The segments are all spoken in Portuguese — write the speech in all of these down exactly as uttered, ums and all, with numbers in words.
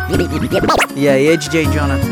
E aí, D J Jonathan?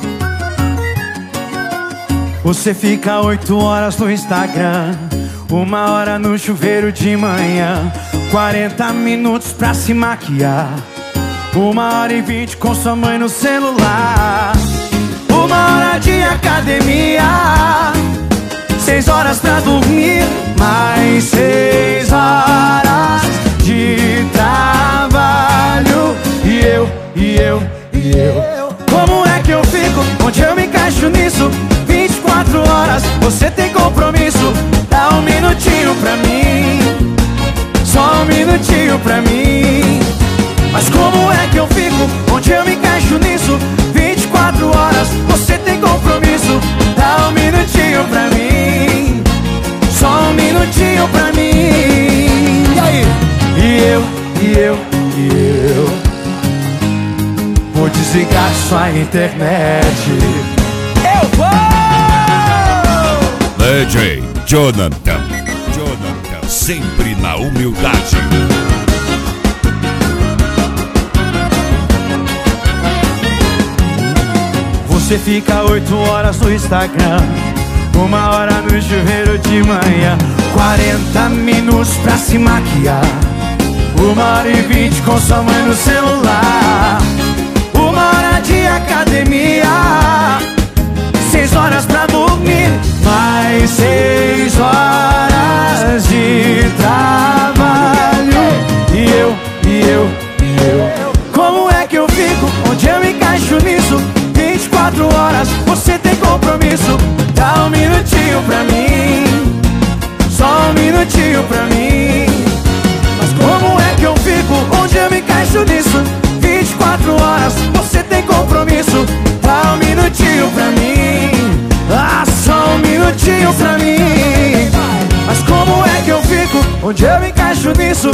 Você fica oito horas no Instagram, uma hora no chuveiro de manhã, quarenta minutos pra se maquiar, uma hora e vinte com sua mãe no celular, uma hora de academia, seis horas pra dormir, mais seis horas de trabalho. E eu, e eu, e eu, como é que eu fico? Onde eu me encaixo nisso? Vinte e quatro horas, você tem compromisso. Dá um minutinho pra mim, só um minutinho pra mim. Mas como é que eu fico? Onde eu me encaixo nisso? Vinte e quatro horas, você tem compromisso. Dá um minutinho pra mim, só um minutinho pra mim. E aí? E eu, e eu, e eu vou desligar sua internet. Eu vou! D J Jonathan, Jonathan, sempre na humildade. Você fica oito horas no Instagram, uma hora no chuveiro de manhã, quarenta minutos pra se maquiar, uma hora e vinte com sua mãe no celular, uma hora de academia, seis horas pra dormir, mais seis horas de trabalho. E eu, e eu, e eu, como é que eu fico? Onde eu me encaixo nisso? Vinte e quatro horas, você tem compromisso. Dá um minutinho pra mim, só um minutinho pra mim. Mas como é que eu fico? Onde eu me encaixo nisso? Vinte e quatro horas, você tem compromisso. Dá um minutinho pra mim, ah, só um minutinho pra mim. Mas como é que eu fico? Onde eu me encaixo nisso?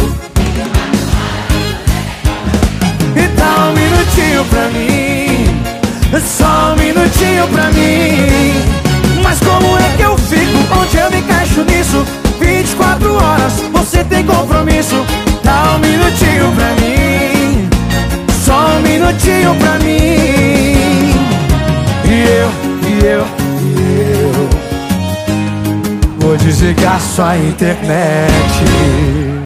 E dá um minutinho pra mim, só um minutinho pra mim. Mas como é que eu fico? Onde eu me encaixo nisso? Vinte e quatro horas, você tem compromisso. Dá um minutinho pra mim, só um minutinho pra mim. E eu, e eu, e eu vou desligar sua internet.